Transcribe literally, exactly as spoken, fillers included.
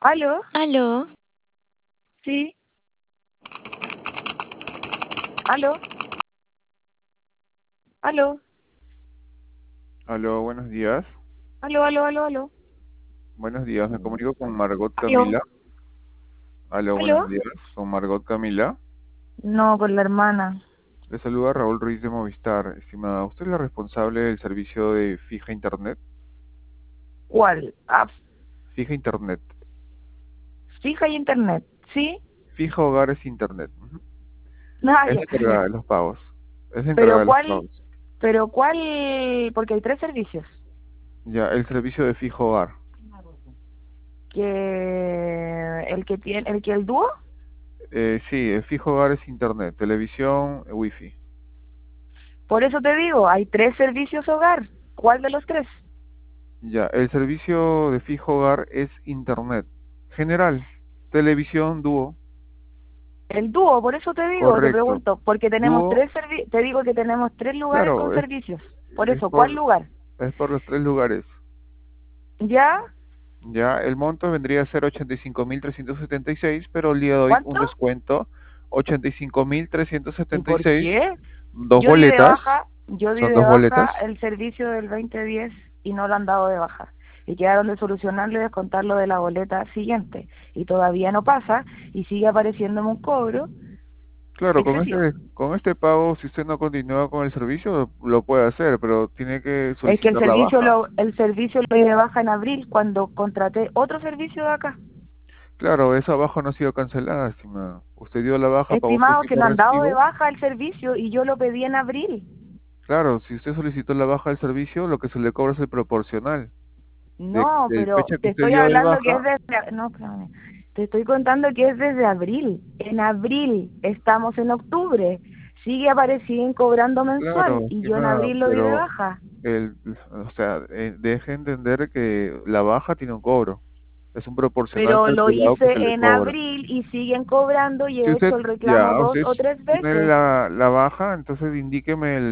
¿Aló? Aló, Sí. ¿Aló? ¿Aló? Aló, buenos días. ¿Aló, aló, aló, aló? Buenos días, me comunico con Margot ¿Aló? Camila. Aló, buenos ¿Aló? días, con Margot Camila. No, con la hermana. Le saluda Raúl Ruiz de Movistar. Estimada, ¿usted es la responsable del servicio de fija internet? ¿Cuál? Ah, Fija internet. fija y internet. ¿Sí? Fija hogares internet. Ujú. Ah, Es ya. la encargada de los pagos. Es la encargada Pero de los ¿cuál? pagos. Pero ¿cuál? Porque hay tres servicios. Ya, el servicio de fijo hogar. Que el que tiene, el que el dúo. Eh, sí, el fijo hogar es internet, televisión, eh, wifi. Por eso te digo, hay tres servicios hogar. ¿Cuál de los tres? Ya, el servicio de fijo hogar es internet. General, televisión, dúo. El dúo, por eso te digo, te Correcto. pregunto, porque tenemos Dúo, tres servi- te digo que tenemos tres lugares con claro, es, servicios. Por es eso, ¿cuál por lugar? es por los tres lugares. ¿Ya? Ya, el monto vendría a ser ochenta y cinco mil trescientos setenta y seis, pero el día de hoy un ¿Cuánto? descuento ochenta y cinco mil trescientos ¿Y setenta y por seis, qué? dos Yo di de boletas, baja, yo di son de dos baja boletas. el servicio del veinte diez y no lo han dado de baja. Y quedaron de solucionarlo y descontarlo de la boleta siguiente. Y todavía no pasa y sigue apareciéndome un cobro Claro, con excesivo. este con este pago, si usted no continúa con el servicio, lo puede hacer, pero tiene que Es que el solicitar la servicio baja. lo, el servicio lo di de baja en abril cuando contraté otro servicio de acá. Claro, esa baja no ha sido cancelada, estimada. Usted dio la baja, pagó su Estimado, que último no han dado de recibo. baja el servicio y yo lo pedí en abril. Claro, si usted solicitó la baja del servicio, lo que se le cobra es el proporcional. De, No, de pero fecha que te usted estoy dio de hablando que baja. es desde... No, espérame. Te estoy contando que es desde abril. En abril, estamos en octubre. Sigue apareciendo cobrando mensual Claro, y yo en estimada, abril lo di de pero baja. el, o sea, eh, deje entender que la baja tiene un cobro. Es un proporcional Pero lo calculado que se hice le en cobra. abril y siguen cobrando y Si he usted hecho el reclamo ya, dos usted o tres tiene veces. la, la baja, entonces indíqueme el